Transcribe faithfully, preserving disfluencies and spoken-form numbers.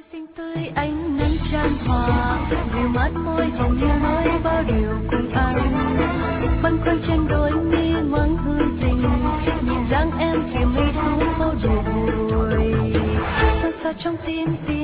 xinh tươi ánh nắng chan hòa, dịu mát môi hồng như mới bao điều cùng anh. Băn khoăn trên đôi mi ngoắng hương tình, nhìn dáng em kia mây xuống phố đồi. Xa xa trong tim tim